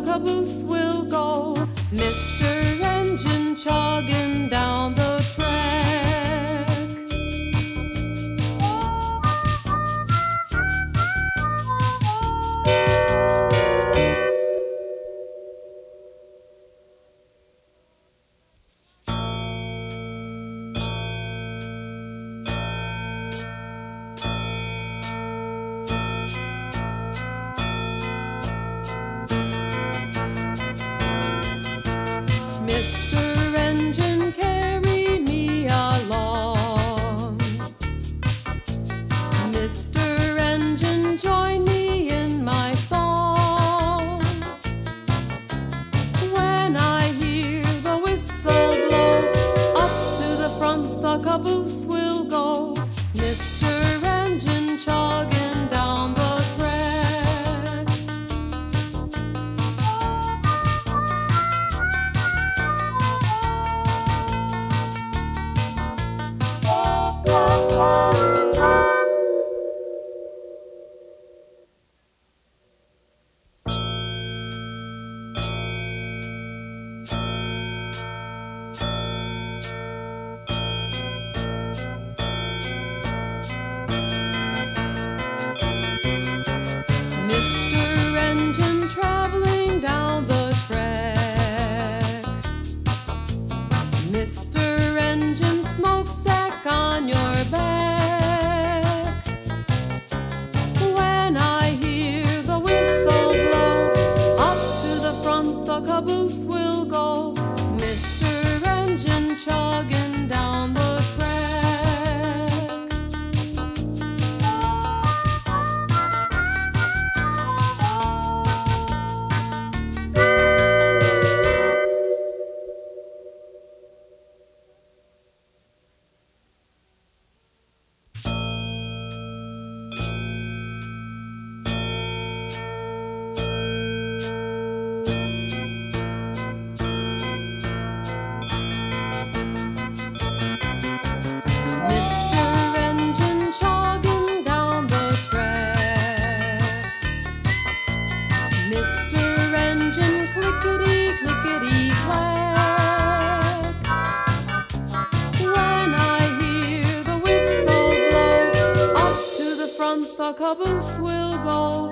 caboose will go, Mr. Engine chugging down the track. Mr. Engine, carry me along. Mr. Engine, join me in my song. When I hear the whistle blow, up to the front the caboose will go, Mr. Engine chugging down the track. Mr. Engine traveling down the track. Mr. Engine, smokestack on your back. When I hear the whistle blow, up to the front the caboose will go, Mr. Engine chugging down the track. Mr. Engine chugging down the track. Mr. Engine, clickety, clickety, clack. When I hear the whistle blow, up to the front the caboose will go,